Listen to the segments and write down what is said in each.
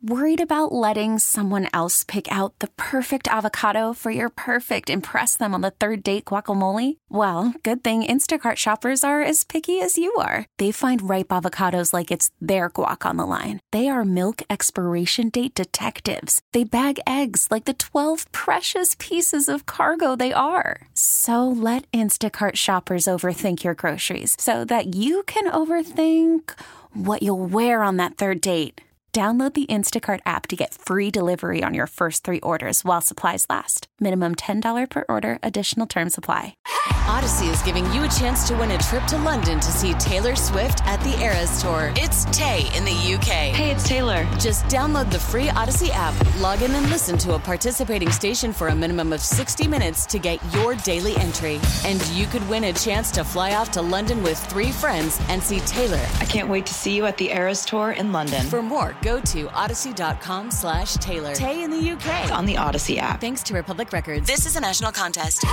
Worried about letting someone else pick out the perfect avocado for your perfect impress them on the third date guacamole? Well, good thing Instacart shoppers are as picky as you are. They find ripe avocados like it's their guac on the line. They are milk expiration date detectives. They bag eggs like the 12 precious pieces of cargo they are. So let Instacart shoppers overthink your groceries so that you can overthink what you'll wear on that third date. Download the Instacart app to get free delivery on your first 3 orders while supplies last. Minimum $10 per order. Additional terms apply. Odyssey is giving you a chance to win a trip to London to see Taylor Swift at the Eras Tour. It's Tay in the UK. Hey, it's Taylor. Just download the free Odyssey app, log in and listen to a participating station for a minimum of 60 minutes to get your daily entry. And you could win a chance to fly off to London with 3 friends and see Taylor. I can't wait to see you at the Eras Tour in London. For more, go to odyssey.com/Taylor. Tay in the UK. It's on the Odyssey app. Thanks to Republic Records. This is a national contest.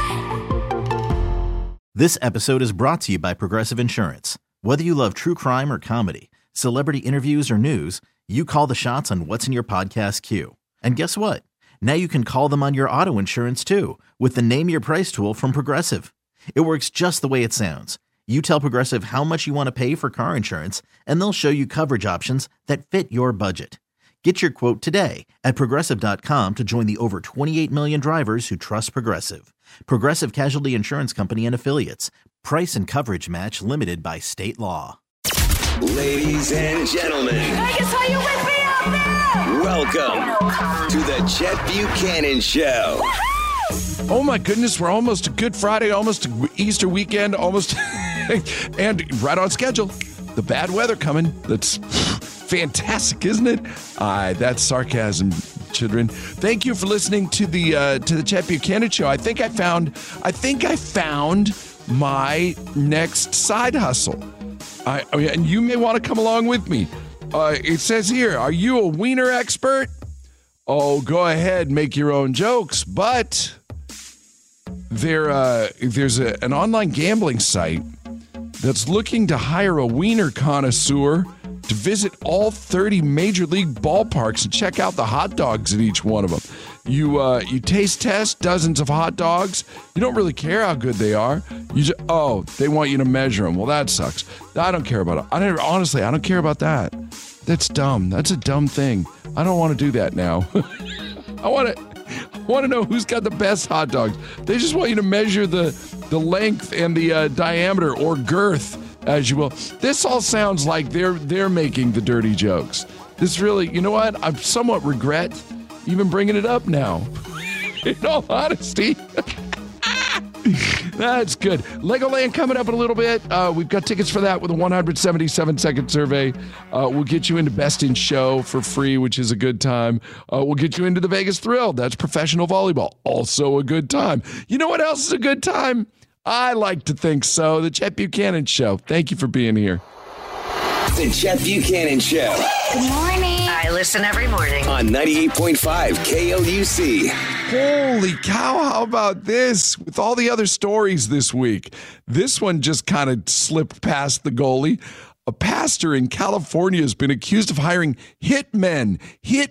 This episode is brought to you by Progressive Insurance. Whether you love true crime or comedy, celebrity interviews or news, you call the shots on what's in your podcast queue. And guess what? Now you can call them on your auto insurance too with the Name Your Price tool from Progressive. It works just the way it sounds. You tell Progressive how much you want to pay for car insurance, and they'll show you coverage options that fit your budget. Get your quote today at Progressive.com to join the over 28 million drivers who trust Progressive. Progressive Casualty Insurance Company and Affiliates. Price and coverage match limited by state law. Ladies and gentlemen. Vegas, are you with me out there? Welcome to the Chet Buchanan Show. Oh my goodness, we're almost to Good Friday, almost to Easter weekend, almost, and right on schedule. The bad weather coming. That's fantastic, isn't it? That's sarcasm, children. Thank you for listening to the Chet Buchanan Show. I think I found my next side hustle. And you may want to come along with me. It says here, are you a wiener expert? Oh, go ahead, make your own jokes, but there's an online gambling site that's looking to hire a wiener connoisseur to visit all 30 major league ballparks and check out the hot dogs at each one of them. You taste test dozens of hot dogs. You don't really care how good they are. They want you to measure them. Well, that sucks. I don't care about it. I don't care about that. That's dumb. That's a dumb thing. I don't want to do that now. I want to know who's got the best hot dogs. They just want you to measure the length and the diameter or girth, as you will. This all sounds like they're making the dirty jokes. This really, you know what? I somewhat regret even bringing it up now. In all honesty. That's good. Legoland coming up in a little bit. We've got tickets for that with a 177-second survey. We'll get you into Best in Show for free, which is a good time. We'll get you into the Vegas Thrill. That's professional volleyball. Also a good time. You know what else is a good time? I like to think so. The Chet Buchanan Show. Thank you for being here. The Chet Buchanan Show. Good morning. I listen every morning On 98.5 KLUC. Holy cow, how about this? With all the other stories this week, this one just kind of slipped past the goalie. A pastor in California has been accused of hiring hitmen,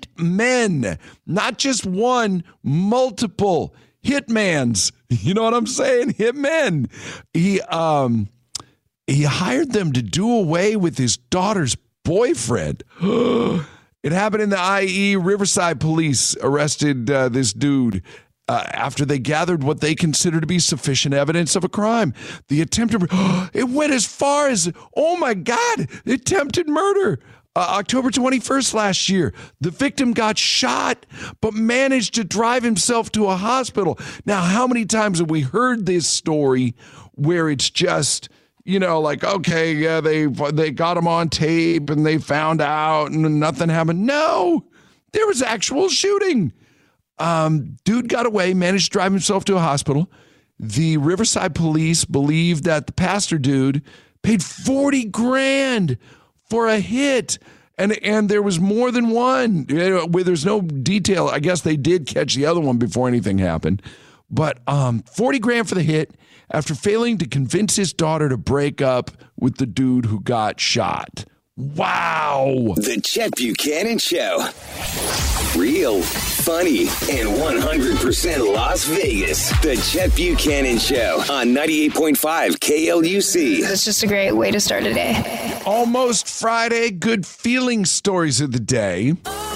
not just one, multiple hitmans. You know what I'm saying? Hitmen. He hired them to do away with his daughter's boyfriend. It happened in the IE. Riverside police arrested this dude after they gathered what they consider to be sufficient evidence of a crime. The attempted, it went as far as, oh my God, attempted murder. October 21st last year, the victim got shot, but managed to drive himself to a hospital. Now, how many times have we heard this story where it's just, you know, like, okay, yeah, they got him on tape and they found out and nothing happened. No, there was actual shooting. Dude got away, managed to drive himself to a hospital. The Riverside police believe that the pastor dude paid $40,000 for a hit. And there was more than one. There's no detail. I guess they did catch the other one before anything happened. But $40,000 for the hit after failing to convince his daughter to break up with the dude who got shot. Wow. The Chet Buchanan Show. Real, funny, and 100% Las Vegas. The Chet Buchanan Show on 98.5 KLUC. It's just a great way to start a day. Almost Friday. Good feeling stories of the day.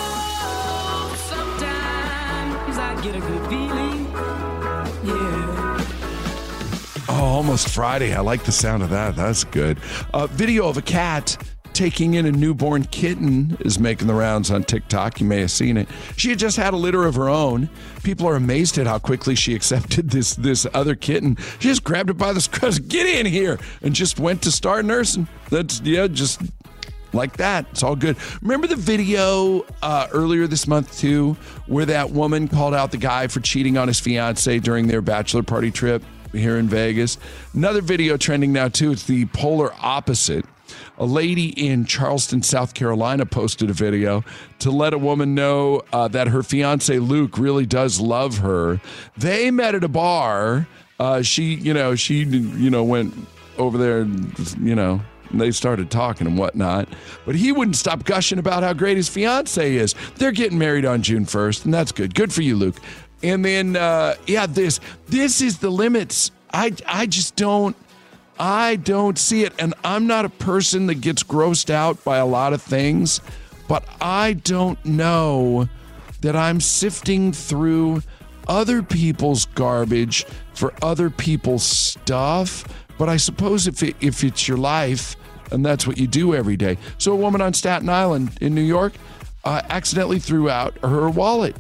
Oh, sometimes I get a good feeling. Yeah. Oh, almost Friday. I like the sound of that. That's good. Video of a cat taking in a newborn kitten is making the rounds on TikTok. You may have seen it. She had just had a litter of her own. People are amazed at how quickly she accepted this other kitten. She just grabbed it by the scruff, get in here, and just went to start nursing. Just like that. It's all good. Remember the video earlier this month, too, where that woman called out the guy for cheating on his fiance during their bachelor party trip here in Vegas? Another video trending now, too. It's the polar opposite. A lady in Charleston, South Carolina posted a video to let a woman know that her fiance, Luke, really does love her. They met at a bar. She went over there and, they started talking and whatnot. But he wouldn't stop gushing about how great his fiance is. They're getting married on June 1st, and that's good. Good for you, Luke. And then, this is the limits. I just don't. I don't see it, and I'm not a person that gets grossed out by a lot of things, but I don't know that I'm sifting through other people's garbage for other people's stuff. But I suppose if it's your life, and that's what you do every day. So a woman on Staten Island in New York accidentally threw out her wallet,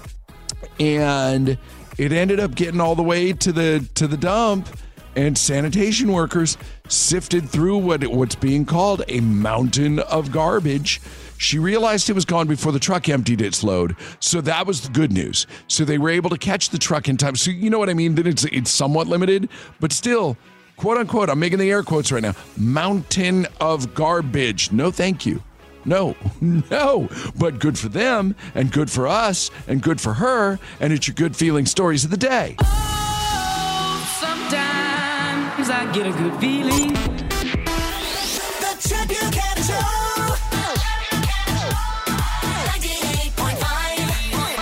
and it ended up getting all the way to the dump. And sanitation workers sifted through what's being called a mountain of garbage. She realized it was gone before the truck emptied its load. So that was the good news. So they were able to catch the truck in time. So you know what I mean? That it's somewhat limited, but still, quote unquote, I'm making the air quotes right now, mountain of garbage. No, thank you. No, but good for them and good for us and good for her. And it's your good feeling stories of the day. Oh, sometimes I get a good feeling. The Chet Buchanan Show. 98.5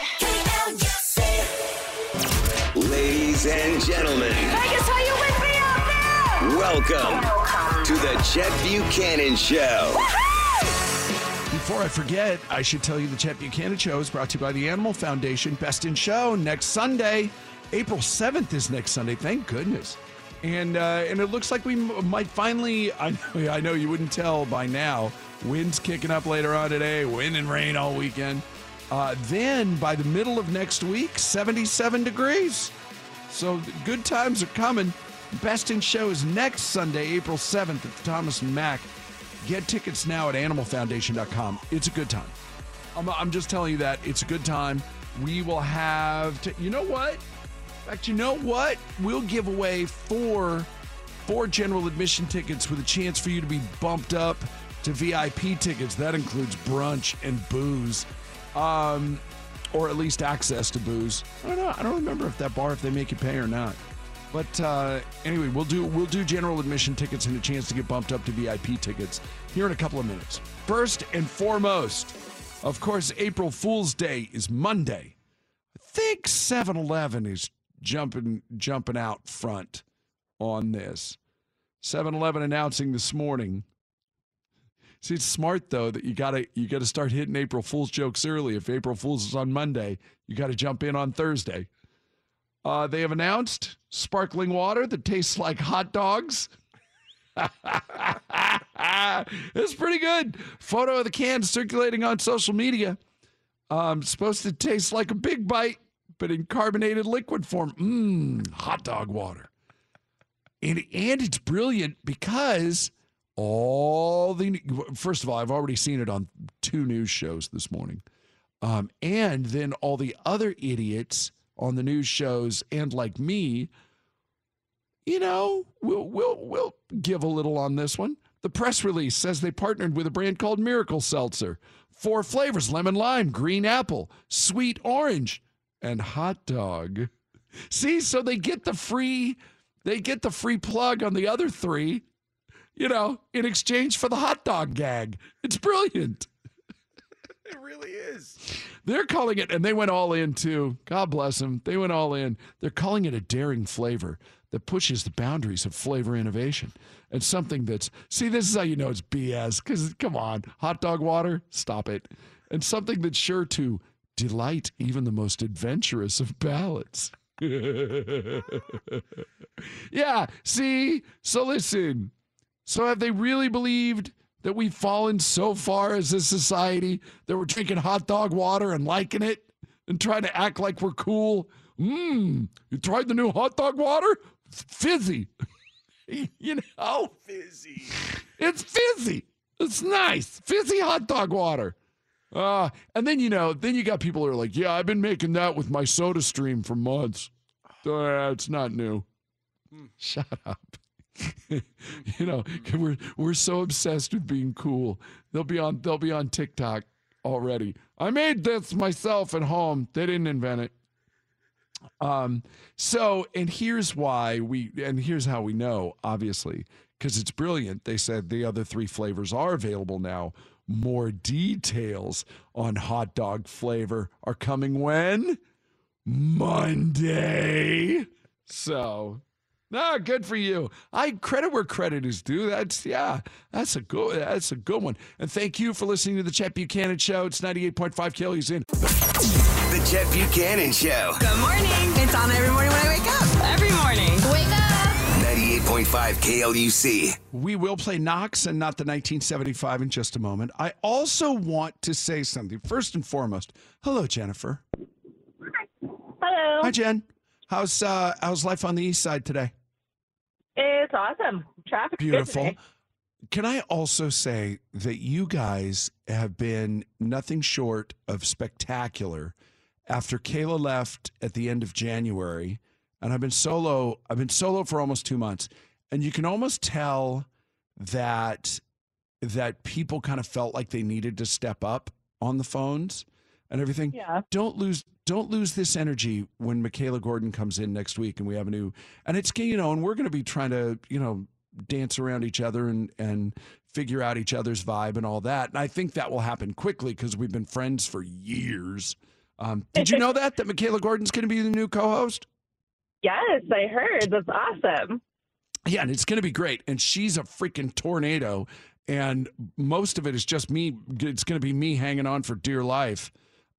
KLUC. Ladies and gentlemen. Vegas, are you with me out there? Welcome to the Chet Buchanan Show. Before I forget, I should tell you the Chet Buchanan Show is brought to you by the Animal Foundation. Best in Show next Sunday. April 7th is next Sunday. Thank goodness. And it looks like we might finally, I know you wouldn't tell by now, wind's kicking up later on today, wind and rain all weekend. Then by the middle of next week, 77 degrees. So good times are coming. Best in Show is next Sunday, April 7th at the Thomas and Mack. Get tickets now at animalfoundation.com. It's a good time. I'm just telling you that. It's a good time. We will have, you know what? In fact, you know what? We'll give away four general admission tickets with a chance for you to be bumped up to VIP tickets. That includes brunch and booze, or at least access to booze. I don't know. I don't remember if they make you pay or not. But anyway, we'll do general admission tickets and a chance to get bumped up to VIP tickets here in a couple of minutes. First and foremost, of course, April Fool's Day is Monday. I think 7-Eleven is jumping out front on this. 7-Eleven announcing this morning. See, it's smart though that you gotta start hitting April Fool's jokes early. If April Fool's is on Monday, you got to jump in on Thursday. They have announced sparkling water that tastes like hot dogs. It's pretty good. Photo of the can circulating on social media. Supposed to taste like a Big Bite, but in carbonated liquid form. Hot dog water. And it's brilliant because first of all, I've already seen it on 2 news shows this morning. And then all the other idiots on the news shows and like me, we'll give a little on this one. The press release says they partnered with a brand called Miracle Seltzer. 4 flavors: lemon lime, green apple, sweet orange, and hot dog. See, so they get the free plug on the other 3. in exchange for the hot dog gag. It's brilliant. It really is. They're calling it, and they went all in too. God bless them. They went all in. They're calling it a daring flavor that pushes the boundaries of flavor innovation. And something that's, see, this is how you know it's BS, because come on, hot dog water, stop it. And something that's sure to delight even the most adventurous of palates. Yeah, see? So listen. So have they really believed that we've fallen so far as a society that we're drinking hot dog water and liking it and trying to act like we're cool? You tried the new hot dog water? It's fizzy. Fizzy. It's fizzy. It's nice. Fizzy hot dog water. And then, then you got people who are like, yeah, I've been making that with my soda stream for months. It's not new. Shut up. We're so obsessed with being cool. They'll be on TikTok already. I made this myself at home. They didn't invent it. And here's how we know, obviously, because it's brilliant. They said the other 3 flavors are available now. More details on hot dog flavor are coming when? Monday. So, good for you. I credit where credit is due. That's a good one. And thank you for listening to the Chet Buchanan Show. It's 98.5 KLU's in. The Chet Buchanan Show. Good morning. It's on every morning when I wake up. Every morning. Wake up. 98.5 KLUC. We will play Knox and not the 1975 in just a moment. I also want to say something. First and foremost, hello, Jennifer. Hello. Hi, Jen. How's life on the east side today? It's awesome. Traffic's beautiful. good today. Can I also say that you guys have been nothing short of spectacular after Kayla left at the end of January, and I've been solo for almost 2 months, and you can almost tell that people kind of felt like they needed to step up on the phones and everything. Yeah. Don't lose this energy when Michaela Gordon comes in next week and we have and it's, and we're going to be trying to, dance around each other and figure out each other's vibe and all that. And I think that will happen quickly because we've been friends for years. Did you know that Michaela Gordon's going to be the new co-host? Yes, I heard. That's awesome. Yeah, and it's going to be great. And she's a freaking tornado. And most of it is just me. It's going to be me hanging on for dear life.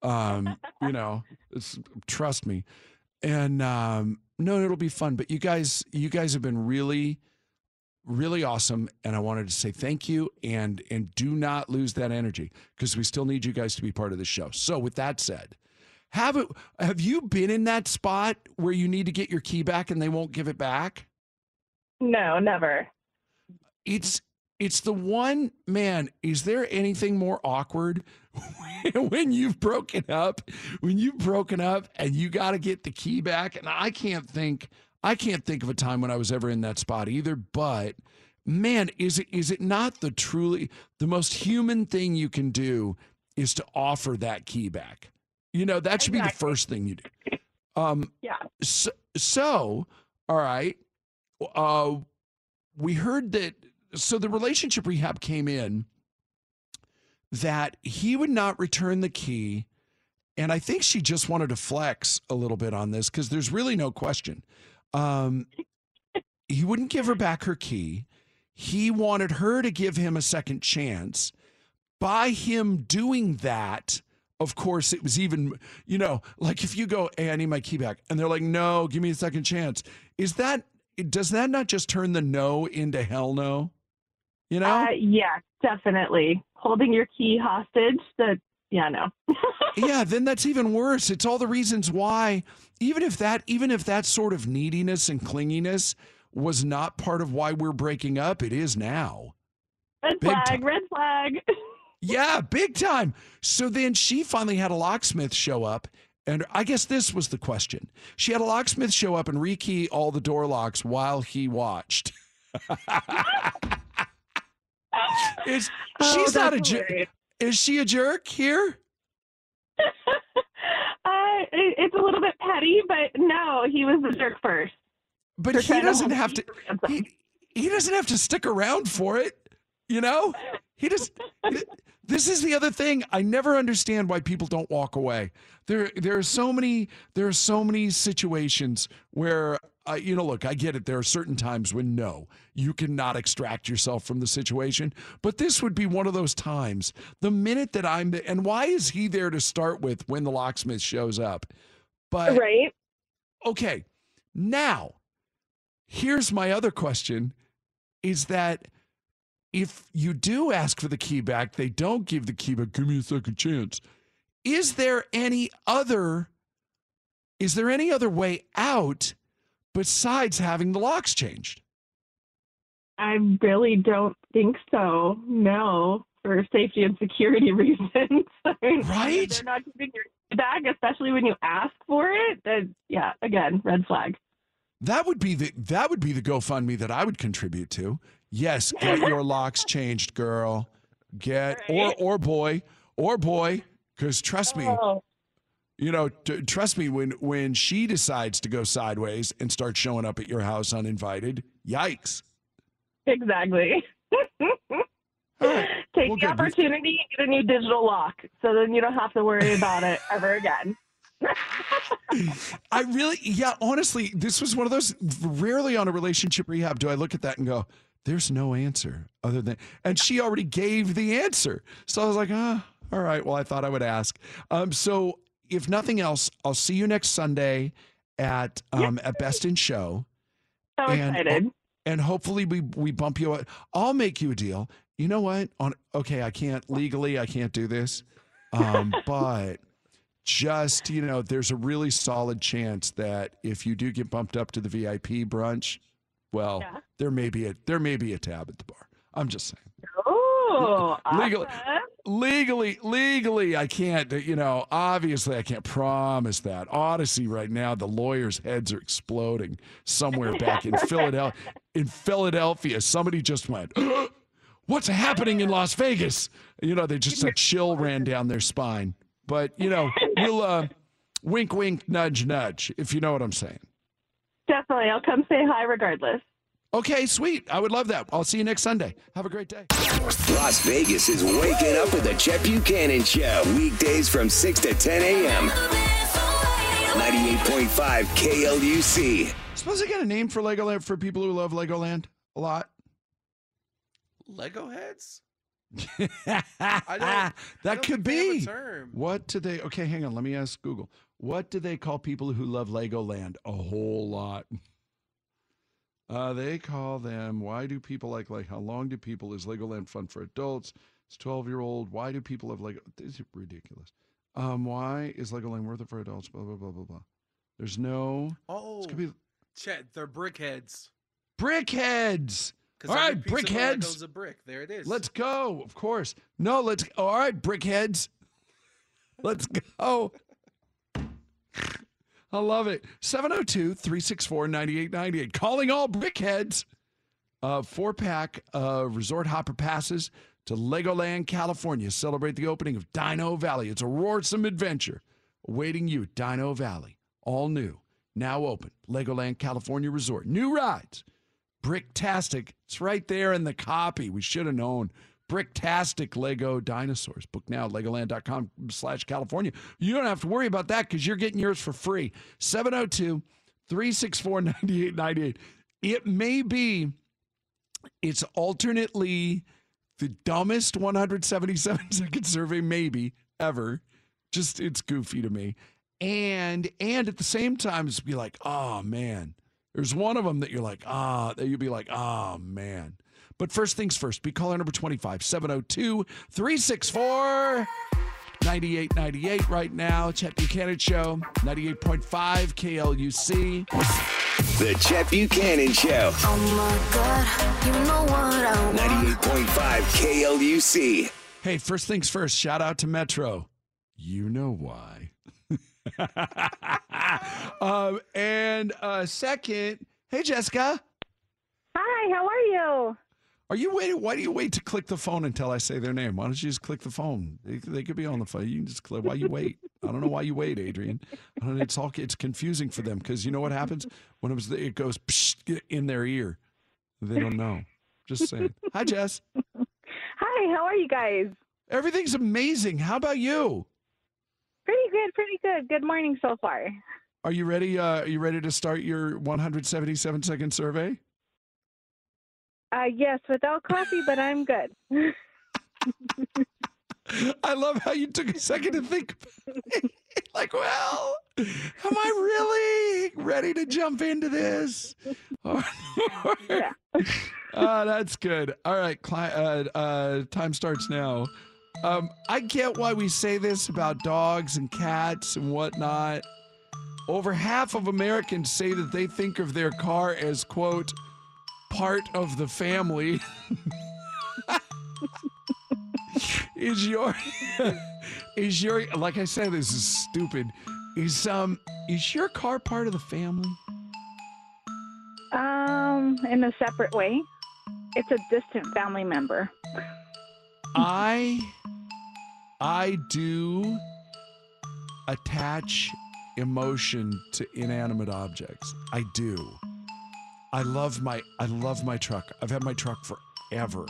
Trust me. And no, it'll be fun. But you guys have been really, really awesome. And I wanted to say thank you and do not lose that energy because we still need you guys to be part of the show. So with that said, have you been in that spot where you need to get your key back and they won't give it back? No, never. It's the one, man, is there anything more awkward when you've broken up and you got to get the key back? And I can't think of a time when I was ever in that spot either, but man, is it not the most human thing you can do is to offer that key back? That should be the first thing you do. Yeah. So, all right. We heard that. So the relationship rehab came in that he would not return the key. And I think she just wanted to flex a little bit on this because there's really no question. He wouldn't give her back her key. He wanted her to give him a second chance. By him doing that, of course, it was even, like if you go, hey, I need my key back. And they're like, no, give me a second chance. Does that not just turn the no into hell no? Yeah, definitely. Holding your key hostage. No. Yeah, then that's even worse. It's all the reasons why, even if that sort of neediness and clinginess was not part of why we're breaking up, it is now. Red flag. Yeah, big time. So then she finally had a locksmith show up. And I guess this was the question. She had a locksmith show up and rekey all the door locks while he watched. She's not a jerk. Is she a jerk here? It's a little bit petty, but no, he was the jerk first. But he doesn't have to. he doesn't have to stick around for it. This is the other thing. I never understand why people don't walk away. There are so many situations where, look, I get it. There are certain times when no, you cannot extract yourself from the situation. But this would be one of those times. The minute that and why is he there to start with when the locksmith shows up? But right. Okay. Now, here's my other question is that if you do ask for the key back, they don't give the key back. Give me a second chance. Is there any other way out besides having the locks changed? I really don't think so. No, for safety and security reasons. Right? They're not giving your key back, especially when you ask for it. Yeah, again, red flag. That would be the GoFundMe that I would contribute to. Yes, get your locks changed, girl. Or boy, because trust me, trust me, when she decides to go sideways and start showing up at your house uninvited, yikes. Exactly. Right. Take the opportunity and get a new digital lock, so then you don't have to worry about it ever again. Honestly, this was one of those, rarely on a relationship rehab do I look at that and go, there's no answer other than, and she already gave the answer. So I was like, all right, well, I thought I would ask. So if nothing else, I'll see you next Sunday at Best in Show. So excited. And hopefully we bump you. I'll make you a deal. You know what? I can't do this. But just, there's a really solid chance that if you do get bumped up to the VIP brunch, well, there may be a tab at the bar. I'm just saying. Oh, legally, I can't, obviously I can't promise that. Odyssey right now, the lawyers' heads are exploding somewhere back in Philadelphia. In somebody just went, what's happening in Las Vegas? They just a chill ran down their spine. But, we'll wink, wink, nudge, nudge, if you know what I'm saying. Definitely. I'll come say hi regardless. Okay, sweet. I would love that. I'll see you next Sunday. Have a great day. Las Vegas is waking up with the Chet Buchanan Show. Weekdays from 6 to 10 a.m. 98.5 KLUC. Suppose I got a name for Legoland for people who love Legoland a lot? Lego heads? That could be. What do they? Okay, hang on. Let me ask Google. What do they call people who love Legoland? A whole lot. They call them. Why do people like? How long do people? Is Legoland fun for adults? It's 12-year-old. Why do people have Lego? This is ridiculous. Why is Legoland worth it for adults? Blah blah blah blah blah. There's no. Oh, Chet, they're brickheads. Brickheads. All right, brickheads. Lego's a brick. There it is. Let's go. Of course. No, let's. All right, brickheads. Let's go. I love it. 702-364-9898. Calling all brickheads. 4-pack resort hopper passes to Legoland, California. Celebrate the opening of Dino Valley. It's a roarsome adventure awaiting you at Dino Valley. All new. Now open. Legoland, California Resort. New rides. Bricktastic. It's right there in the copy. We should have known. Bricktastic Lego dinosaurs. Book now at Legoland.com/California. You don't have to worry about that because you're getting yours for free. 702-364-9898. It may be, it's alternately the dumbest 177-second survey maybe ever. Just, it's goofy to me. And at the same time, it's be like, oh, man. There's one of them that you're like, that you'd be like, oh, man. But first things first, be caller number 25, 702-364-9898 right now. Chet Buchanan Show, 98.5 KLUC. The Chet Buchanan Show. Oh, my God, you know what I want. 98.5 KLUC. Hey, first things first, shout out to Metro. You know why. And second, hey, Jessica. Hi, how are you? Are you waiting? Why do you wait to click the phone until I say their name? Why don't you just click the phone? They could be on the phone. You can just click. Why you wait? I don't know why you wait, Adrian. It's confusing for them because you know what happens when it goes in their ear. They don't know. Just saying. Hi, Jess. Hi, how are you guys? Everything's amazing. How about you? Pretty good. Good morning so far. Are you ready? Are you ready to start your 177-second survey? Yes, without coffee, but I'm good. I love how you took a second to think. Like, well, am I really ready to jump into this? Yeah. That's good. All right, time starts now. I get why we say this about dogs and cats and whatnot. Over half of Americans say that they think of their car as, quote, part of the family. Is your, like I said, this is stupid. Is your car part of the family? In a separate way. It's a distant family member. I do attach emotion to inanimate objects. I do. I love my truck. I've had my truck forever.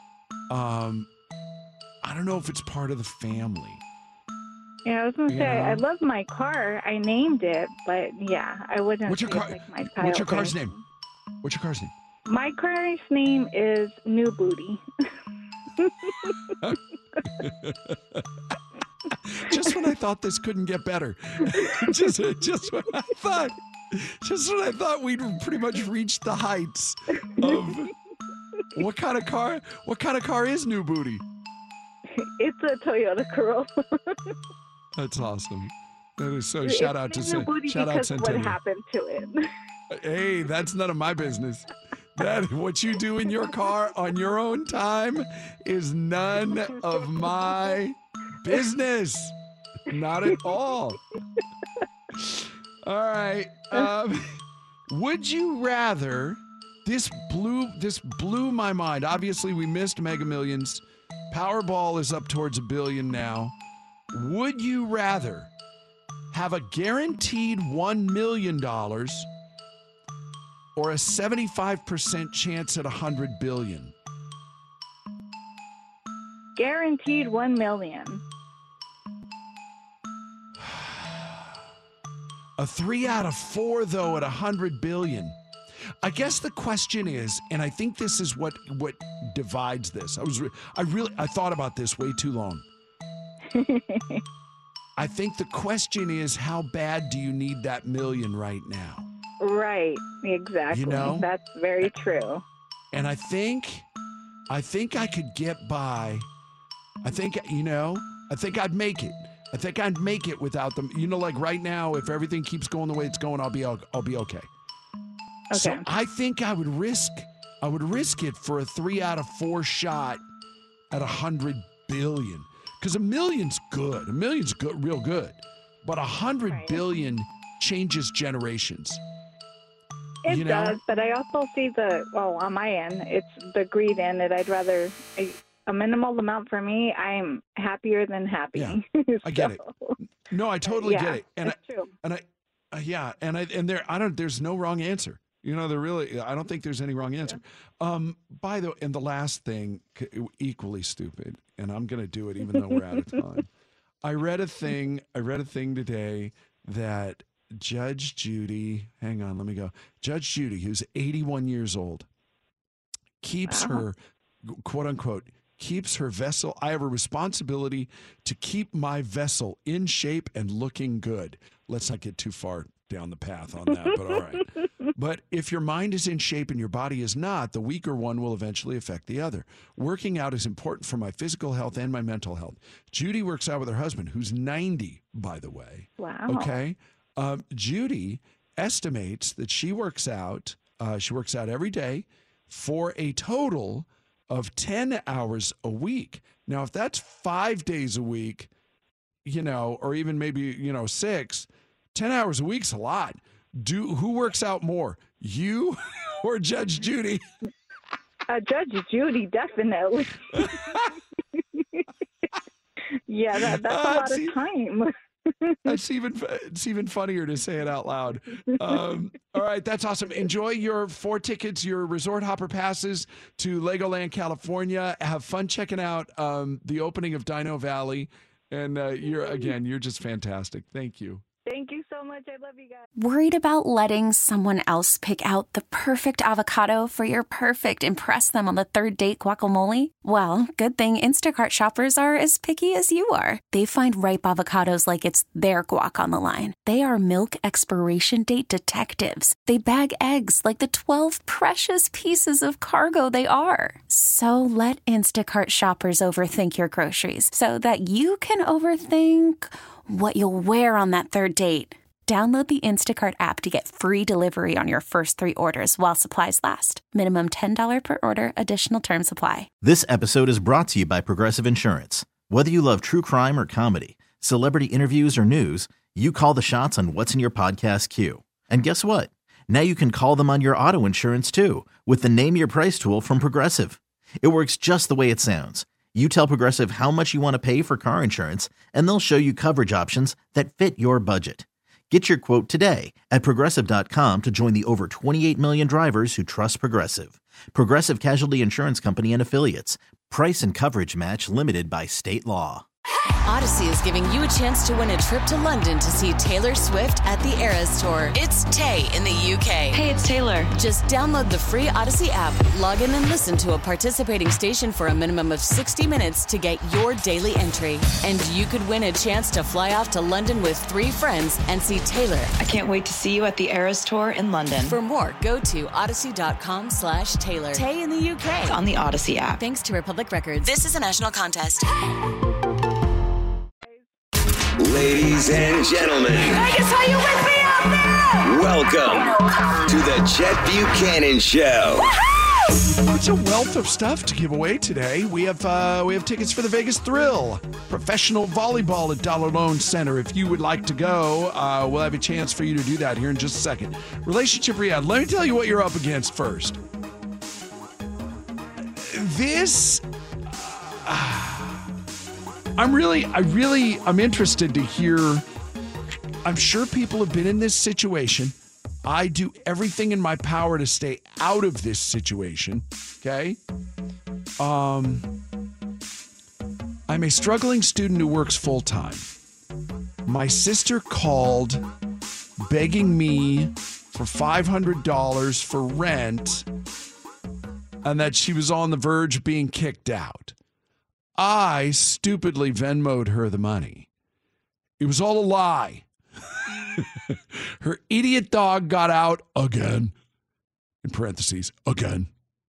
I don't know if it's part of the family. Yeah, I was gonna say I love my car. I named it, but yeah, I wouldn't. What's your car? My What's your car's name? What's your car's name? My car's name is New Booty. Just when I thought this couldn't get better. just when I thought we'd pretty much reached the heights of what kind of car is New Booty? It's a Toyota Corolla. That's awesome. That is so. Shout out Centennial. What happened to it? Hey, that's none of my business. That what you do in your car on your own time is none of my business. Not at all. All right. Would you rather? This blew my mind. Obviously, we missed Mega Millions. Powerball is up towards $1 billion now. Would you rather have a guaranteed $1 million or a 75% chance at $100 billion? Guaranteed $1 million. A 3 out of 4, though, at $100 billion. I guess the question is, and I think this is what divides this. I thought about this way too long. I think the question is, how bad do you need that million right now? Right, exactly. You know? That's very true. And I think I could get by. I think I'd make it. I think I'd make it without them. You know, like right now, if everything keeps going the way it's going, I'll be okay. Okay. So I think I would risk it for a 3 out of 4 shot at $100 billion. Because $1 million's good. $1 million's good, real good. But $100 billion changes generations. It does, but I also see on my end, it's the greed in it. I'd rather a minimal amount for me. I'm happier than happy. Yeah, I get it. No, I totally get it. And it's true. There's no wrong answer. You know, I don't think there's any wrong answer. And the last thing, equally stupid, and I'm going to do it even though we're out of time. I read a thing today that Judge Judy, Judge Judy, who's 81 years old, keeps her, quote unquote, keeps her vessel. I have a responsibility to keep my vessel in shape and looking good. Let's not get too far down the path on that, but all right. But if your mind is in shape and your body is not, the weaker one will eventually affect the other. Working out is important for my physical health and my mental health. Judy works out with her husband, who's 90, by the way. Wow. Okay. Judy estimates that she works out every day for a total of 10 hours a week. Now, if that's 5 days a week, or even maybe, 6, 10 hours a week's a lot. Who works out more, you or Judge Judy? Judge Judy, definitely. Yeah, that's a lot of time. It's even funnier to say it out loud. All right, that's awesome. Enjoy your 4 tickets, your resort hopper passes to Legoland, California. Have fun checking out the opening of Dino Valley. And you're just fantastic. Thank you. Thank you so much. I love you guys. Worried about letting someone else pick out the perfect avocado for your perfect impress them on the third date guacamole? Well, good thing Instacart shoppers are as picky as you are. They find ripe avocados like it's their guac on the line. They are milk expiration date detectives. They bag eggs like the 12 precious pieces of cargo they are. So let Instacart shoppers overthink your groceries so that you can overthink what you'll wear on that third date. Download the Instacart app to get free delivery on your first 3 orders while supplies last. Minimum $10 per order. Additional terms apply. This episode is brought to you by Progressive Insurance. Whether you love true crime or comedy, celebrity interviews or news, you call the shots on what's in your podcast queue. And guess what? Now you can call them on your auto insurance too with the Name Your Price tool from Progressive. It works just the way it sounds. You tell Progressive how much you want to pay for car insurance, and they'll show you coverage options that fit your budget. Get your quote today at Progressive.com to join the over 28 million drivers who trust Progressive. Progressive Casualty Insurance Company and Affiliates. Price and coverage match limited by state law. Odyssey is giving you a chance to win a trip to London to see Taylor Swift at the Eras Tour. It's Tay in the UK. Hey, it's Taylor. Just download the free Odyssey app, log in and listen to a participating station for a minimum of 60 minutes to get your daily entry. And you could win a chance to fly off to London with 3 friends and see Taylor. I can't wait to see you at the Eras Tour in London. For more, go to odyssey.com/Taylor. Tay in the UK. It's on the Odyssey app. Thanks to Republic Records. This is a national contest. Ladies and gentlemen, Vegas, are you with me out there? welcome to the Chet Buchanan Show. It's a wealth of stuff to give away today. We have tickets for the Vegas Thrill, professional volleyball at Dollar Loan Center. If you would like to go, we'll have a chance for you to do that here in just a second. Relationship rehab. Let me tell you what you're up against first. This. I'm interested to hear. I'm sure people have been in this situation. I do everything in my power to stay out of this situation. Okay. I'm a struggling student who works full time. My sister called begging me for $500 for rent and that she was on the verge of being kicked out. I stupidly Venmo'd her the money. It was all a lie. Her idiot dog got out again, in parentheses, again.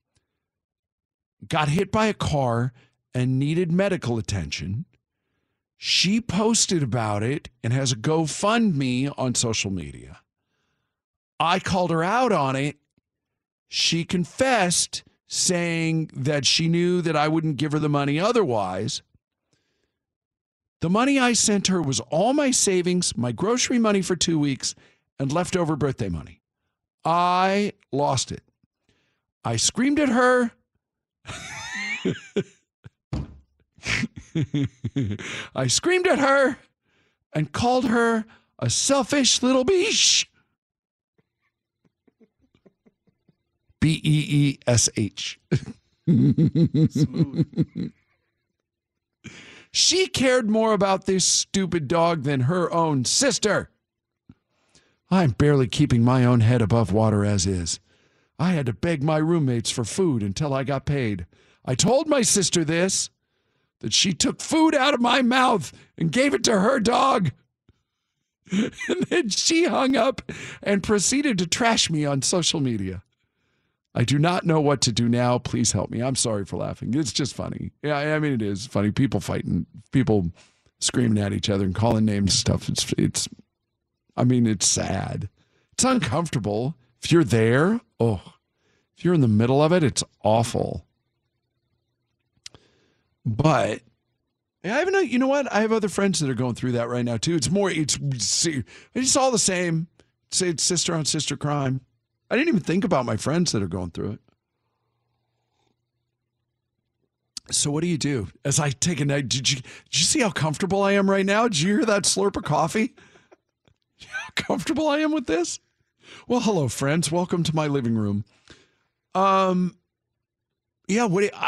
Got hit by a car and needed medical attention. She posted about it and has a GoFundMe on social media. I called her out on it. She confessed, saying that she knew that I wouldn't give her the money otherwise. The money I sent her was all my savings, my grocery money for 2 weeks, and leftover birthday money. I lost it. I screamed at her. I screamed at her and called her a selfish little bish. Beesh. Smooth. She cared more about this stupid dog than her own sister. I'm barely keeping my own head above water as is. I had to beg my roommates for food until I got paid. I told my sister this, that she took food out of my mouth and gave it to her dog. And then she hung up and proceeded to trash me on social media. I do not know what to do now. Please help me. I'm sorry for laughing. It's just funny. Yeah, I mean, it is funny. People fighting, people screaming at each other and calling names and stuff. It's sad. It's uncomfortable. If you're there, if you're in the middle of it, it's awful. But I have you know what? I have other friends that are going through that right now too. It's all the same. It's sister on sister crime. I didn't even think about my friends that are going through it. So what do you do? As I take a night, did you see how comfortable I am right now? Did you hear that slurp of coffee? How comfortable I am with this? Well, hello, friends. Welcome to my living room. Yeah, what do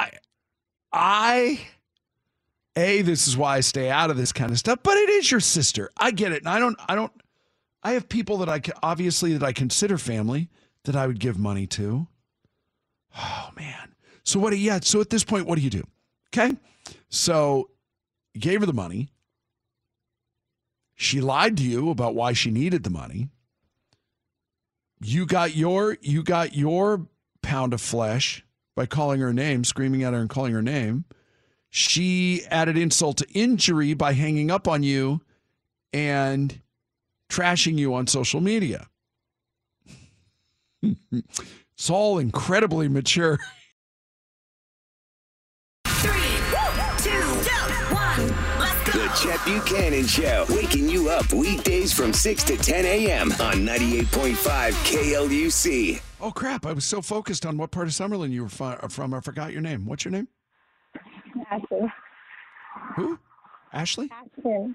this is why I stay out of this kind of stuff, but it is your sister. I get it. And I have people that I consider family that I would give money to. Oh man. So so at this point, what do you do? Okay. So you gave her the money. She lied to you about why she needed the money. You got your pound of flesh by calling her name, screaming at her and calling her name. She added insult to injury by hanging up on you and trashing you on social media. It's all incredibly mature. 3, 2, 1, let's go. The Chet Buchanan Show, waking you up weekdays from 6 to 10 a.m. on 98.5 KLUC. Oh, crap. I was so focused on what part of Summerlin you were from. I forgot your name. What's your name? Ashley. Who? Ashley? Ashton.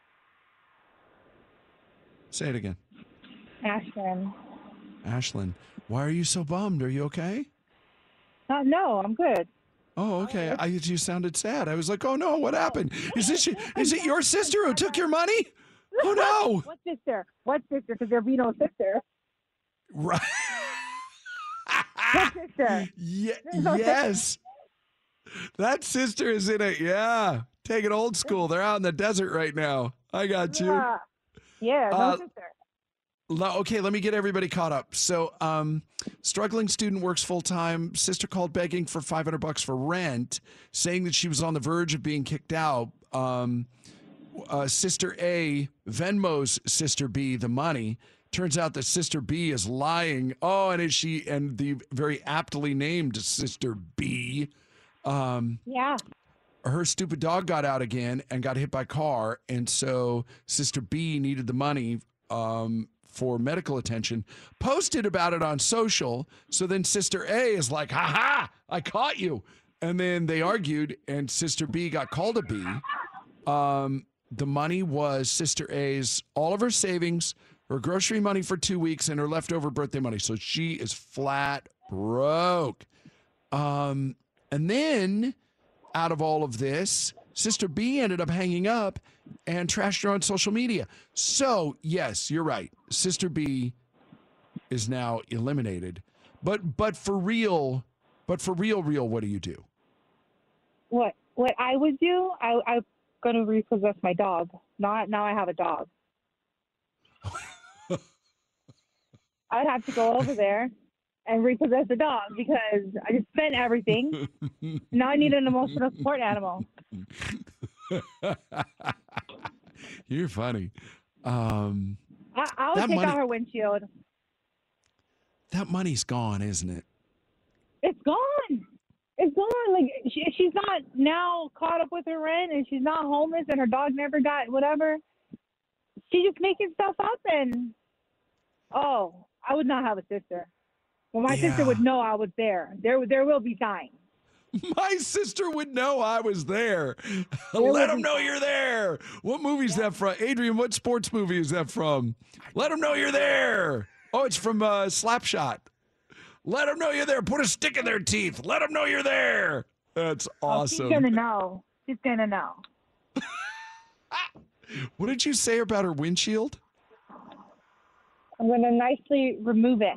Say it again. Ashlyn. Ashlyn. Why are you so bummed? Are you okay? No, I'm good. Oh, okay. You sounded sad. I was like, oh, no, what happened? Is it your sister who took your money? Oh, no. What sister? What sister? Because there'll be no sister. Right. What sister? Yes. That sister is in it. Yeah. Take it old school. They're out in the desert right now. I got you. Yeah, no sister. Okay, let me get everybody caught up. So, struggling student works full-time. Sister called begging for $500 for rent, saying that she was on the verge of being kicked out. Sister A Venmo's Sister B the money. Turns out that Sister B is lying. Oh, and the very aptly named Sister B. Yeah. Her stupid dog got out again and got hit by a car, and so Sister B needed the money for medical attention. Posted about it on social. So then Sister A is like, "Ha ha! I caught you!" And then they argued, and Sister B got called a B. The money was Sister A's, all of her savings, her grocery money for 2 weeks, and her leftover birthday money. So she is flat broke. And then, out of all of this, Sister B ended up hanging up and trashed her on social media. So, yes, you're right. Sister B is now eliminated. But for real, what do you do? What I would do, I'm going to repossess my dog. Now I have a dog. I'd have to go over there and repossess the dog because I just spent everything. Now I need an emotional support animal. You're funny. I would take out her windshield. That money's gone, isn't it? It's gone. It's gone. Like she's not now caught up with her rent, and she's not homeless, and her dog never got whatever. She's just making stuff up, and I would not have a sister. Well, my sister would know I was there. There will be signs. My sister would know I was there. Let them know you're there. What movie is that from? Adrian, what sports movie is that from? Let them know you're there. Oh, it's from Slapshot. Let them know you're there. Put a stick in their teeth. Let them know you're there. That's awesome. She's going to know. She's going to know. What did you say about her windshield? I'm going to nicely remove it.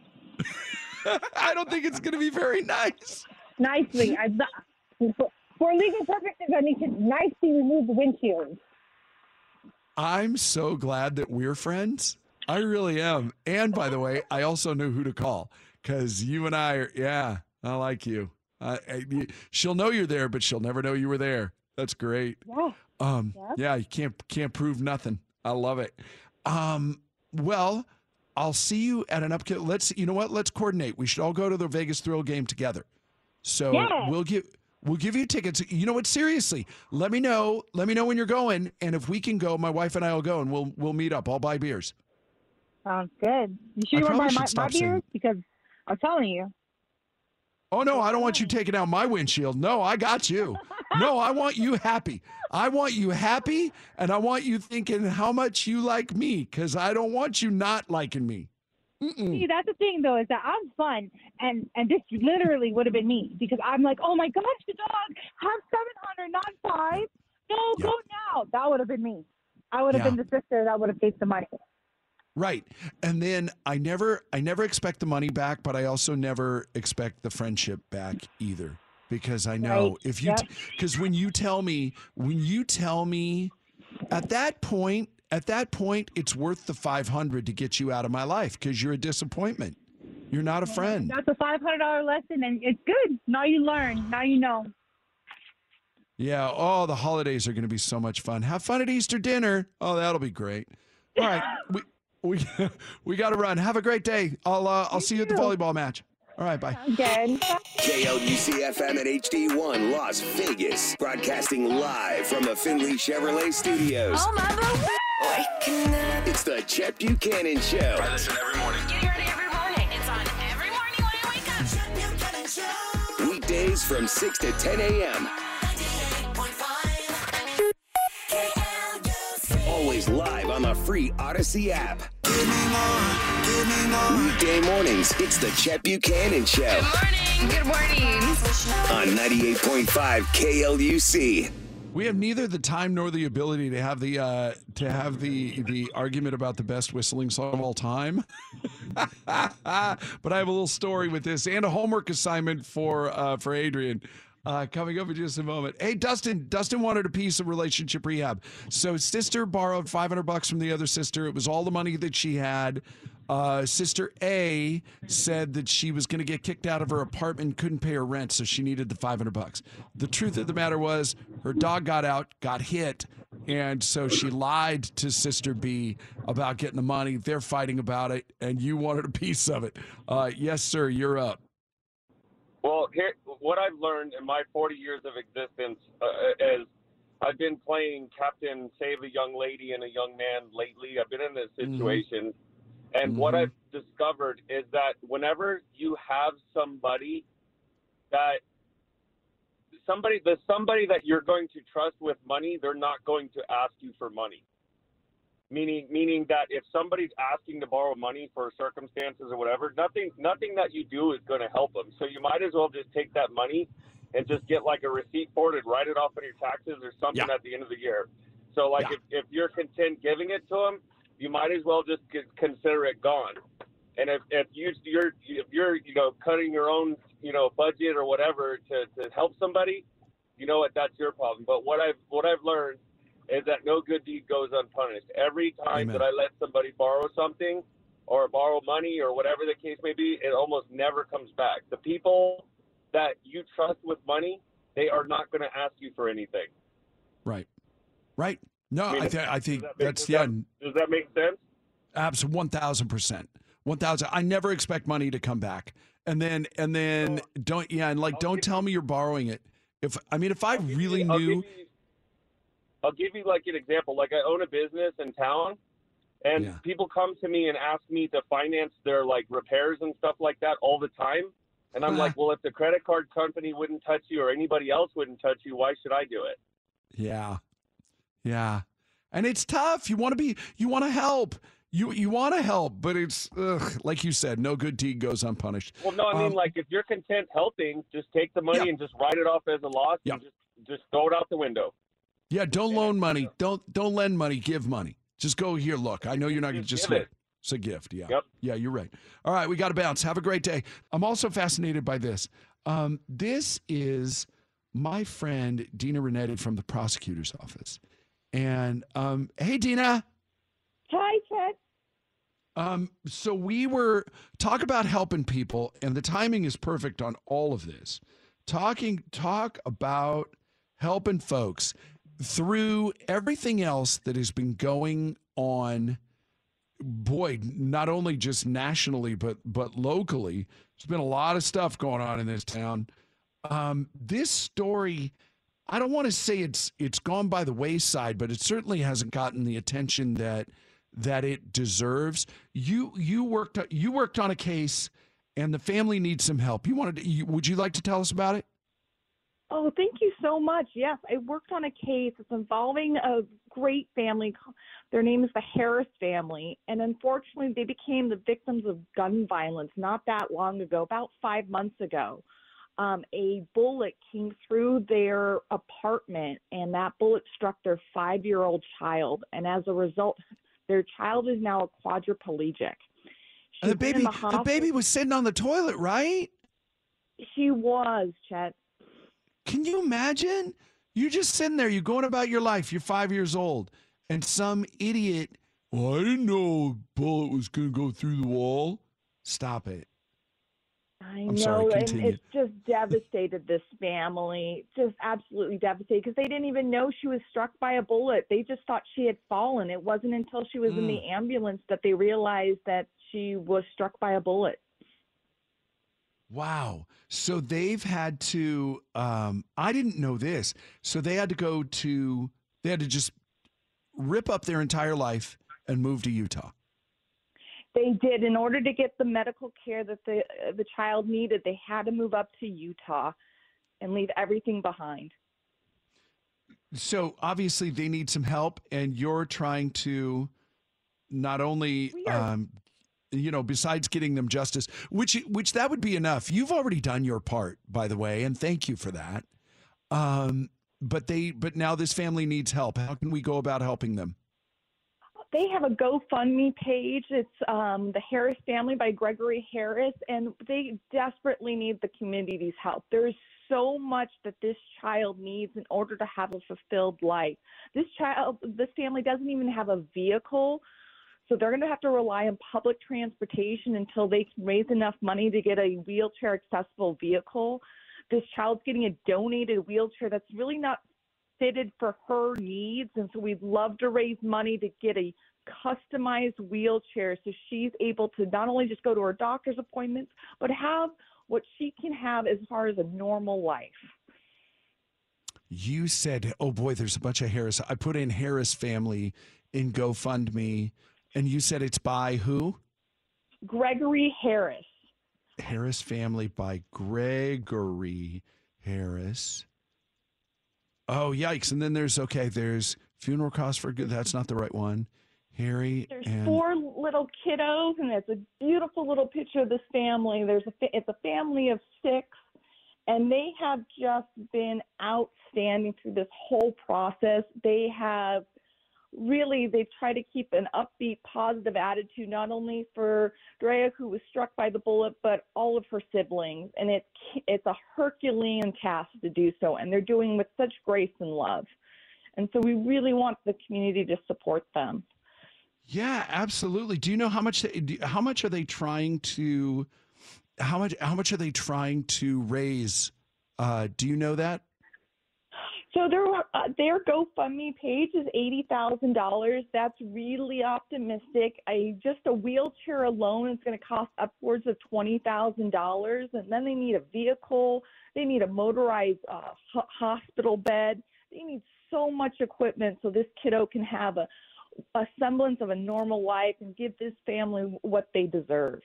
I don't think it's going to be very nice. Nicely. For legal purposes, I need to nicely remove the windshield. I'm so glad that we're friends. I really am. And by the way, I also know who to call because you and I are, I like you. She'll know you're there, but she'll never know you were there. That's great. Yeah. You can't prove nothing. I love it. Well, I'll see you at an upcoming. You know what? Let's coordinate. We should all go to the Vegas Thrill game together. So we'll give you tickets. You know what? Seriously, let me know when you're going, and if we can go, my wife and I will go, and we'll meet up. I'll buy beers. Sounds good. You sure you want to buy my beers? Because I'm telling you. Oh, no, I don't want you taking out my windshield. No, I got you. No, I want you happy. I want you happy, and I want you thinking how much you like me, because I don't want you not liking me. See, that's the thing, though, is that I'm fun, and this literally would have been me, because I'm like, oh, my gosh, the dog, have 700, not 5. No, go now. That would have been me. I would have been the sister that would have paid the money. Right. And then I never expect the money back, but I also never expect the friendship back either. Because I know if you, because when you tell me at that point, it's worth the $500 to get you out of my life because you're a disappointment. You're not a friend. That's a $500 lesson, and it's good. Now you learn. Now you know. Yeah. Oh, the holidays are going to be so much fun. Have fun at Easter dinner. Oh, that'll be great. All right. We got to run. Have a great day. I'll see you at the volleyball match. All right, bye. Again. KLUC-FM at HD1 Las Vegas, broadcasting live from the Findlay Chevrolet Studios. Oh, my It's the Chet Buchanan Show. I listen every morning. Get ready every morning. It's on every morning when I wake up. Chet Buchanan Show. Weekdays from 6 to 10 a.m. 98.5 KLUC. Always live on the free Odyssey app. Weekday mornings, it's the Chet Buchanan Show. Good morning. On 98.5 KLUC. We have neither the time nor the ability to have the argument about the best whistling song of all time. But I have a little story with this and a homework assignment for Adrian. Coming up in just a moment. Hey, Dustin wanted a piece of relationship rehab. So his sister borrowed $500 from the other sister. It was all the money that she had. Sister A said that she was going to get kicked out of her apartment, couldn't pay her rent, so she needed the $500. The truth of the matter was her dog got hit, and so she lied to Sister B about getting the money. They're fighting about it, and you wanted a piece of it. Yes, sir, you're up. Well, here, what I've learned in my 40 years of existence is I've been playing Captain Save a Young Lady and a Young Man lately. I've been in this situation. And what I've discovered is that whenever you have somebody that you're going to trust with money, they're not going to ask you for money. Meaning that if somebody's asking to borrow money for circumstances or whatever, nothing that you do is going to help them. So you might as well just take that money and just get like a receipt for it and write it off on your taxes or something at the end of the year. So like if you're content giving it to them, you might as well just consider it gone. And if you're cutting your own budget or whatever to help somebody, you know what, that's your problem. But what I've learned is that no good deed goes unpunished. Every time that I let somebody borrow something or borrow money or whatever the case may be, it almost never comes back. The people that you trust with money, they are not going to ask you for anything. Right. No, I think that's Does that make sense? Absolutely, 1,000%. 1,000. I never expect money to come back, and then don't tell me you're borrowing it. If I really knew. I'll give you like an example. Like I own a business in town, and people come to me and ask me to finance their like repairs and stuff like that all the time. And I'm like, well, if the credit card company wouldn't touch you or anybody else wouldn't touch you, why should I do it? Yeah. And it's tough. You want to help. You want to help, but it's like you said, no good deed goes unpunished. Well, no, I mean, like if you're content helping, just take the money and just write it off as a loss and just throw it out the window. Yeah, don't loan money. Don't lend money. Give money. Just go here. Look, I know you're not going to just give it. It's a gift. Yeah. Yep. Yeah, you're right. All right, we got to bounce. Have a great day. I'm also fascinated by this. This is my friend Dina Renetti from the prosecutor's office. And hey, Dina. Hi, Ted. So we were talk about helping people, and the timing is perfect on all of this. Talk about helping folks through everything else that has been going on. Boy, not only just nationally, but locally. There's been a lot of stuff going on in this town. This story, I don't want to say it's gone by the wayside, but it certainly hasn't gotten the attention that it deserves. You worked on a case, and the family needs some help. Would you like to tell us about it? Oh, thank you so much. Yes, I worked on a case. It's involving a great family. Their name is the Harris family. And unfortunately, they became the victims of gun violence not that long ago, about 5 months ago. A bullet came through their apartment, and that bullet struck their 5-year-old child. And as a result, their child is now a quadriplegic. The baby was sitting on the toilet, right? She was, Chet. Can you imagine? You're just sitting there, you're going about your life, you're 5 years old, and some idiot, I didn't know a bullet was going to go through the wall. Stop it. I'm know, sorry, and continue. it's just devastated this family, just absolutely devastated, because they didn't even know she was struck by a bullet. They just thought she had fallen. It wasn't until she was in the ambulance that they realized that she was struck by a bullet. Wow. So they've had to, I didn't know this. So they had to just rip up their entire life and move to Utah. They did. In order to get the medical care that the child needed, they had to move up to Utah and leave everything behind. So obviously they need some help, and you're trying to not only, besides getting them justice, which that would be enough. You've already done your part, by the way, and thank you for that. But now this family needs help. How can we go about helping them? They have a GoFundMe page. It's the Harris Family by Gregory Harris, and they desperately need the community's help. There's so much that this child needs in order to have a fulfilled life. This family doesn't even have a vehicle, so they're going to have to rely on public transportation until they can raise enough money to get a wheelchair-accessible vehicle. This child's getting a donated wheelchair that's really not fitted for her needs, and so we'd love to raise money to get a customized wheelchair so she's able to not only just go to her doctor's appointments, but have what she can have as far as a normal life. You said, oh boy, there's a bunch of Harris. I put in Harris Family in GoFundMe, and you said it's by who? Gregory Harris. Harris Family by Gregory Harris. Oh, yikes. And then there's funeral costs for good. That's not the right one. There's 4 little kiddos, and it's a beautiful little picture of this family. It's a family of 6, and they have just been outstanding through this whole process. They've tried to keep an upbeat, positive attitude, not only for Drea, who was struck by the bullet, but all of her siblings. And it's a Herculean task to do so, and they're doing with such grace and love. And so we really want the community to support them. Yeah, absolutely. Do you know how much are they trying to raise? Do you know that? So their GoFundMe page is $80,000. That's really optimistic. Just a wheelchair alone is going to cost upwards of $20,000, and then they need a vehicle. They need a motorized hospital bed. They need so much equipment so this kiddo can have a semblance of a normal life and give this family what they deserve.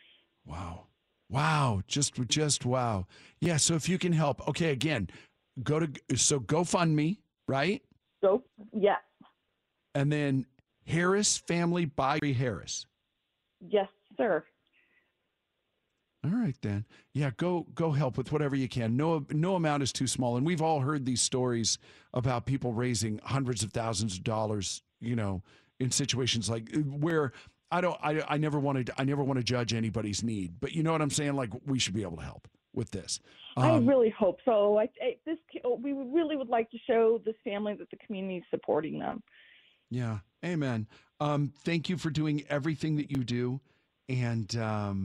Wow. Just wow. Yeah. So if you can help, okay, again, go to GoFundMe, right? Yes. And then Harris Family by Harris. Yes, sir. All right, then. Yeah, go help with whatever you can. No amount is too small. And we've all heard these stories about people raising hundreds of thousands of dollars, in situations like where I never want to judge anybody's need, but you know what I'm saying? Like, we should be able to help with this. I really hope so. We really would like to show this family that the community is supporting them. Yeah. Amen. Thank you for doing everything that you do. And,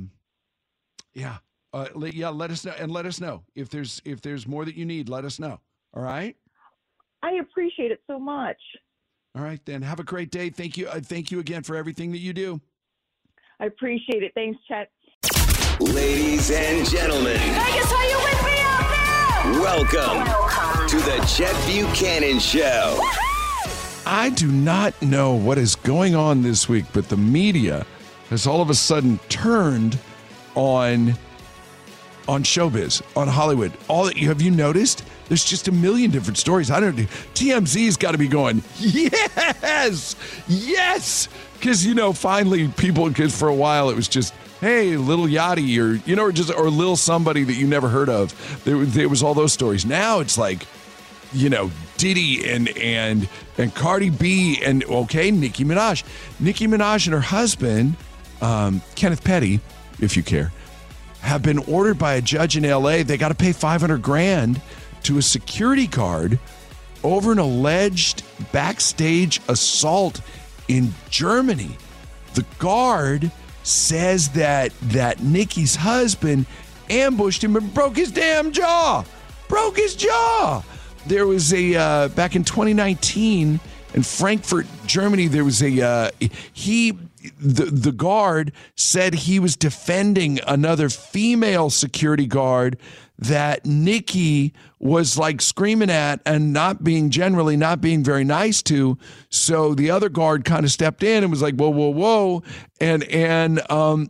let us know, and let us know if there's more that you need. Let us know. All right. I appreciate it so much. All right, then. Have a great day. Thank you. Thank you again for everything that you do. I appreciate it. Thanks, Chet. Ladies and gentlemen. Vegas, are you with me out there? Welcome to the Chet Buchanan Show. I do not know what is going on this week, but the media has all of a sudden turned on showbiz, on Hollywood. Have you noticed? There's just a million different stories. TMZ's got to be going, yes, because finally people. Because for a while it was just, hey, Lil Yachty, or Lil somebody that you never heard of. There was all those stories. Now it's like, Diddy and Cardi B and Nicki Minaj. Nicki Minaj and her husband, Kenneth Petty, if you care, have been ordered by a judge in LA. They got to pay $500,000 to a security guard over an alleged backstage assault in Germany. The guard says that Nicki's husband ambushed him and broke his damn jaw. There was back in 2019 in Frankfurt, Germany, there was the guard said he was defending another female security guard that Nicki was like screaming at and not being very nice to. So the other guard kind of stepped in and was like, whoa. And then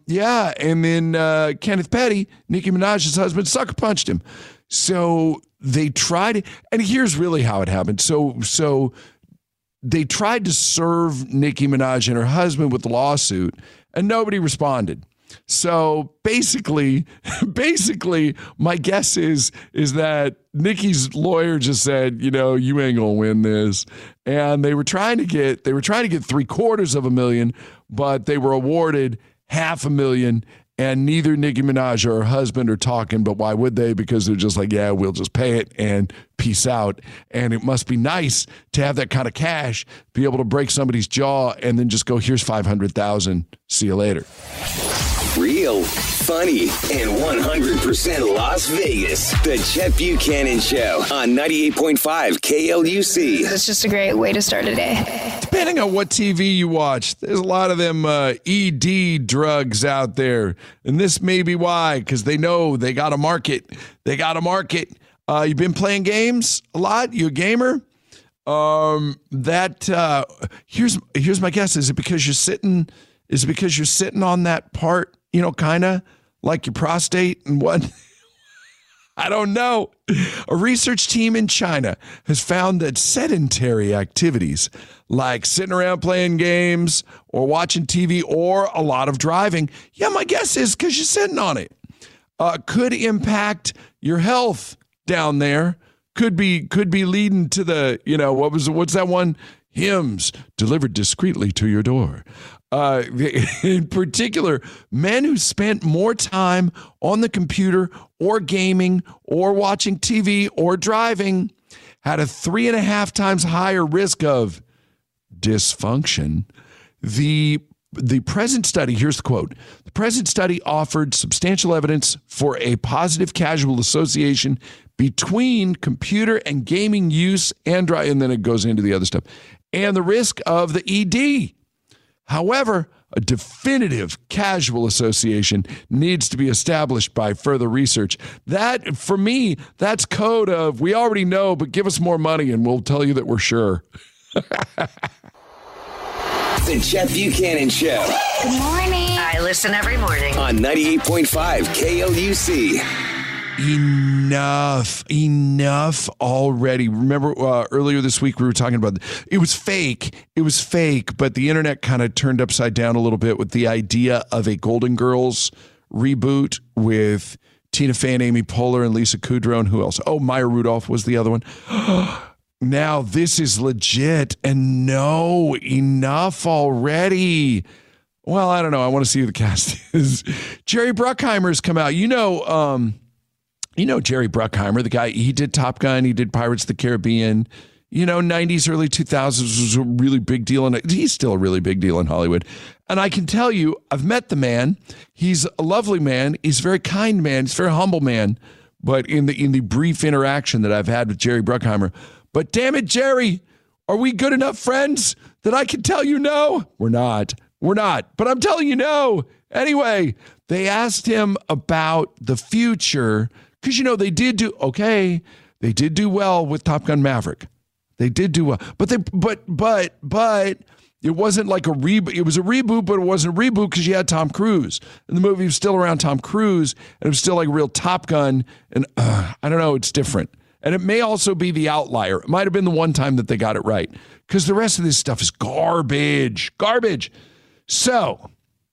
Kenneth Petty, Nicki Minaj's husband, sucker punched him. So they tried, and here's really how it happened. So they tried to serve Nicki Minaj and her husband with the lawsuit, and nobody responded. So basically, my guess is that Nicki's lawyer just said, you ain't gonna win this, and they were trying to get $750,000, but they were awarded $500,000. And neither Nicki Minaj or her husband are talking, but why would they? Because they're just like, yeah, we'll just pay it and peace out. And it must be nice to have that kind of cash, be able to break somebody's jaw and then just go, here's $500,000. See you later. Real, funny, and 100% Las Vegas. The Chet Buchanan Show on 98.5 KLUC. It's just a great way to start a day. Depending on what TV you watch, there's a lot of them ED drugs out there. And this may be why, because they know they got a market. You've been playing games a lot? You a gamer? Here's my guess. Is it because you're sitting on that part, kind of like your prostate and what? I don't know. A research team in China has found that sedentary activities like sitting around playing games or watching TV or a lot of driving, my guess is because you're sitting on it, could impact your health down there. Could be leading to the, what's that one? Hymns delivered discreetly to your door. In particular, men who spent more time on the computer or gaming or watching TV or driving had a 3.5 times higher risk of dysfunction. The present study, here's the quote, the present study offered substantial evidence for a positive causal association between computer and gaming use and drive, and then it goes into the other stuff, and the risk of the ED. However, a definitive causal association needs to be established by further research. That, for me, that's code of we already know, but give us more money and we'll tell you that we're sure. The Chet Buchanan Show. Good morning. I listen every morning On 98.5 KLUC. Enough already. Remember earlier this week we were talking about it was fake, but the internet kind of turned upside down a little bit with the idea of a Golden Girls reboot with Tina Fey and Amy Poehler and Lisa Kudrow and who else? Oh, Maya Rudolph was the other one. Now this is legit, and no, enough already. Well, I don't know. I want to see who the cast is. Jerry Bruckheimer's come out. Jerry Bruckheimer, the guy, he did Top Gun, he did Pirates of the Caribbean. 90s, early 2000s was a really big deal, and he's still a really big deal in Hollywood. And I can tell you, I've met the man. He's a lovely man. He's a very kind man. He's a very humble man. But in the brief interaction that I've had with Jerry Bruckheimer, but damn it, Jerry, are we good enough friends that I can tell you no? We're not, but I'm telling you no. Anyway, they asked him about the future. Because, they did do well with Top Gun Maverick. They did do well. But It wasn't like a reboot. It was a reboot, but it wasn't a reboot because you had Tom Cruise. And the movie was still around Tom Cruise, and it was still like a real Top Gun. And I don't know, it's different. And it may also be the outlier. It might have been the one time that they got it right because the rest of this stuff is garbage. Garbage. So,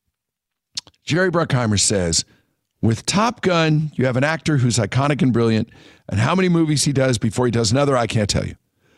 Jerry Bruckheimer says, with Top Gun, you have an actor who's iconic and brilliant, and how many movies he does before he does another, I can't tell you.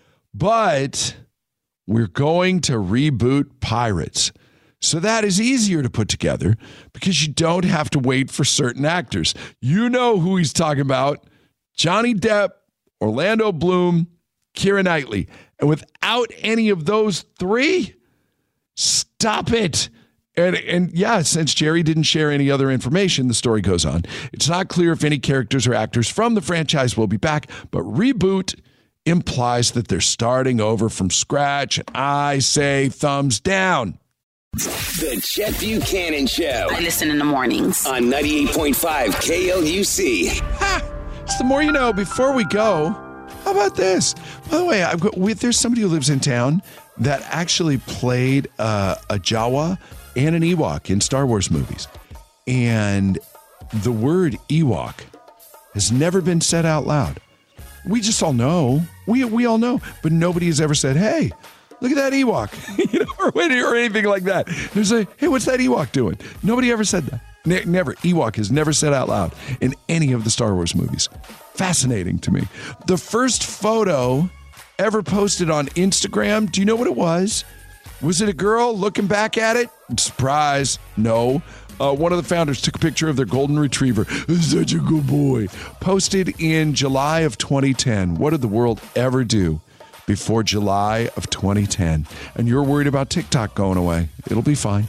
But we're going to reboot Pirates. So that is easier to put together because you don't have to wait for certain actors. You know who he's talking about. Johnny Depp, Orlando Bloom, Keira Knightley. And without any of those three, stop it. And yeah, since Jerry didn't share any other information, the story goes on. It's not clear if any characters or actors from the franchise will be back, but reboot implies that they're starting over from scratch. And I say thumbs down. The Chet Buchanan Show. I listen in the mornings. On 98.5 KLUC. It's the more you know. Before we go, how about this? By the way, there's somebody who lives in town that actually played a Jawa and an Ewok in Star Wars movies. And the word Ewok has never been said out loud. We just all know. We all know. But nobody has ever said, hey, look at that Ewok. or anything like that. There's hey, what's that Ewok doing? Nobody ever said that. Never. Ewok is never said out loud in any of the Star Wars movies. Fascinating to me. The first photo ever posted on Instagram, do you know what it was? Was it a girl looking back at it? Surprise. No. One of the founders took a picture of their golden retriever. Such a good boy. Posted in July of 2010. What did the world ever do before July of 2010? And you're worried about TikTok going away. It'll be fine.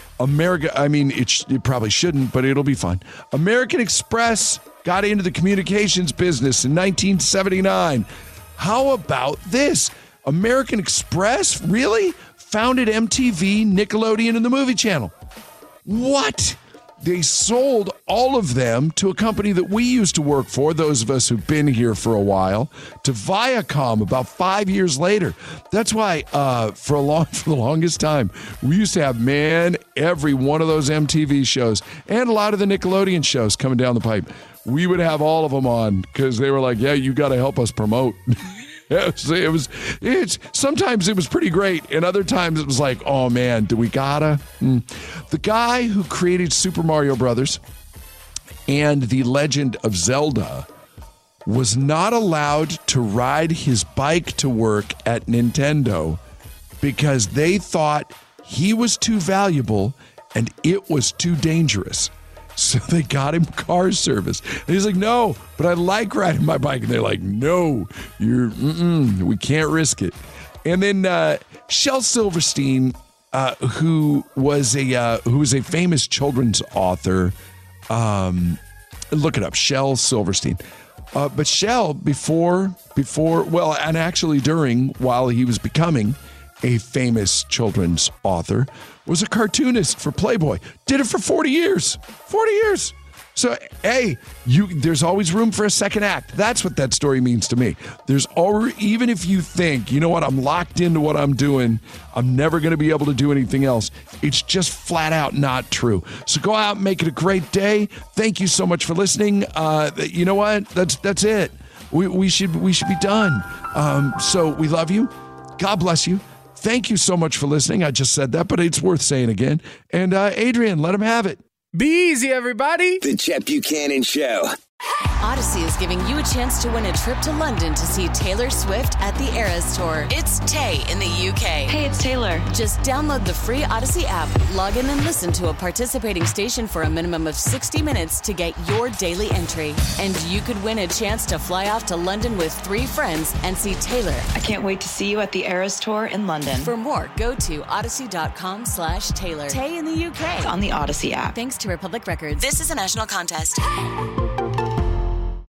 It probably shouldn't, but it'll be fine. American Express got into the communications business in 1979. How about this? American Express, really? Founded MTV, Nickelodeon, and the Movie Channel. What? They sold all of them to a company that we used to work for, those of us who've been here for a while, to Viacom about 5 years later. That's why for the longest time, we used to have, every one of those MTV shows and a lot of the Nickelodeon shows coming down the pipe. We would have all of them on because they were like, yeah, you got to help us promote. Sometimes it was pretty great, and other times it was like, oh man, do we gotta? The guy who created Super Mario Brothers and The Legend of Zelda was not allowed to ride his bike to work at Nintendo because they thought he was too valuable and it was too dangerous. So they got him car service. And he's like, no, but I like riding my bike. And they're like, no, we can't risk it. And then Shel Silverstein, who was a famous children's author. Look it up, Shel Silverstein. But Shel, while he was becoming a famous children's author, was a cartoonist for Playboy. Did it for 40 years. 40 years. So, hey, there's always room for a second act. That's what that story means to me. Even if you think, you know what, I'm locked into what I'm doing, I'm never going to be able to do anything else. It's just flat out not true. So go out and make it a great day. Thank you so much for listening. You know what? That's it. We should be done. So we love you. God bless you. Thank you so much for listening. I just said that, but it's worth saying again. And Adrian, let him have it. Be easy, everybody. The Chet Buchanan Show. Odyssey is giving you a chance to win a trip to London to see Taylor Swift at the Eras Tour. It's Tay in the UK. Hey, it's Taylor. Just download the free Odyssey app, log in and listen to a participating station for a minimum of 60 minutes to get your daily entry. And you could win a chance to fly off to London with 3 friends and see Taylor. I can't wait to see you at the Eras Tour in London. For more, go to odyssey.com/Taylor. Tay in the UK. It's on the Odyssey app. Thanks to Republic Records. This is a national contest.